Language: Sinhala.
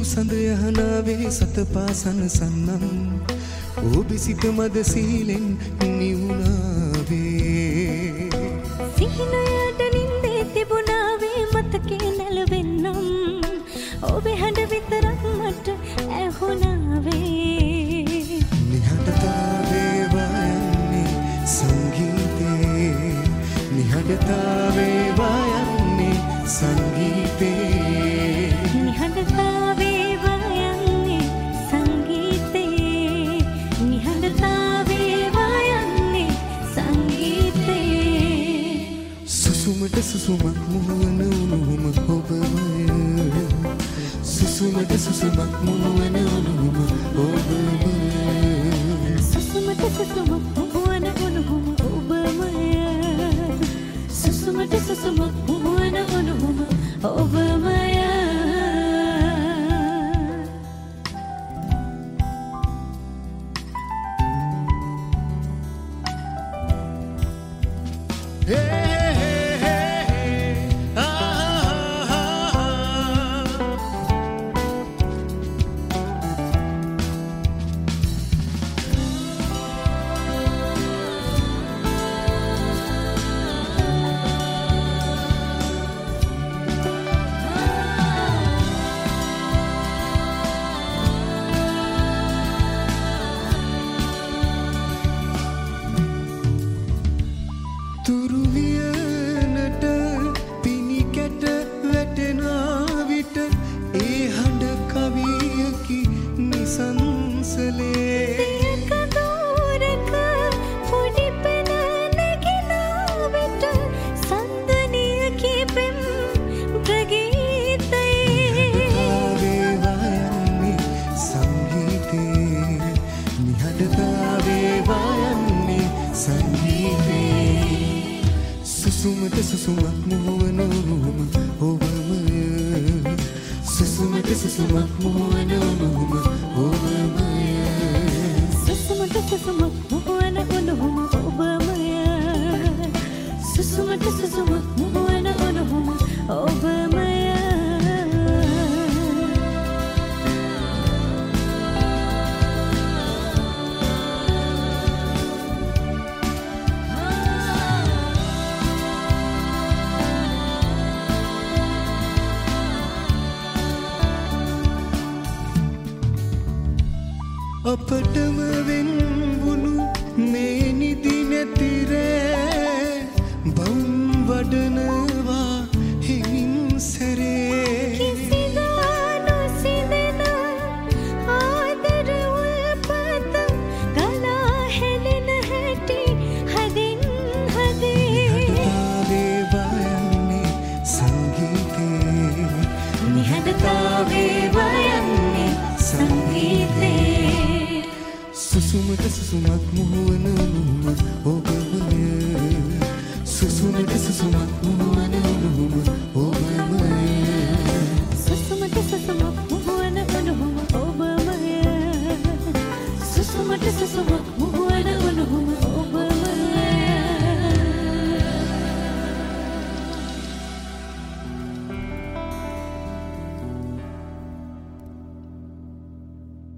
සඳ යහනාවේ සතපාසන සන්නම් ඔබසිත මද සීලෙන් නිවුණාවේ සිහිනයට නින්දේ තිබුණාවේ මතකේ නැලවෙන්නම් ඔබේ හඬ විතරක් මට ඇහුණාවේ නිහඬතාවේ වයන්නේ සංගීතේ නිහඬතාවේ වයන්නේ සංගීතේ නිහඬතාවේ වයන්නේ සංගීතේ නිහඬතාවේ වයන්නේ සංගීතේ සුසුමට සුසුමක් මුවන උණුහුම ඔබමය සුසුමට සුසුමක් මුවන උණුහුම ඔබමය සුසුමට සුසුමක් මුවන උණුහුම ඔබමය සුසුමට සුසුමක් මුවන උණුහුම ඔබමය තුරුවියනට පිනිකැට වැටෙනා විට ඒ හඬ කවියකි නිසංසලේ පියක දෝරක පොඩි පෙන නැගිනා විට සන්දනියකි පෙම් ප්‍රගීතයේ නිහඬතාවේ වයන්නේ සංගීතේ නිහඬතාවේ වයන්නේ සංගීතේ සුසුමට සුසුමක් මුවන උණුහුම ඔබමය සුසුමට සුසුමක් මුවන උණුහුම ඔබමය සුසුමට සුසුමක් මුවන උණුහුම ඔබමය සුසුමට සුසුමක් මුවන උණුහුම ඔබමය අපටම වෙන් වුණු මේ නිදි නැතිරෑ බවුම් වඩනවා හිමින් සැරේ කිසිදා නොසිඳෙන ආදර උල්පත ගලා හෙළෙන හැටි හදින් හදේ නිහඬතාවේ වයන්නේ සංගීතේ නිහඬතාවේ වයන්නේ සංගීතේ සුසුමට සුසුමක් මුවන උණුහුම ඔබමය සුසුමට සුසුමක් මුවන උණුහුම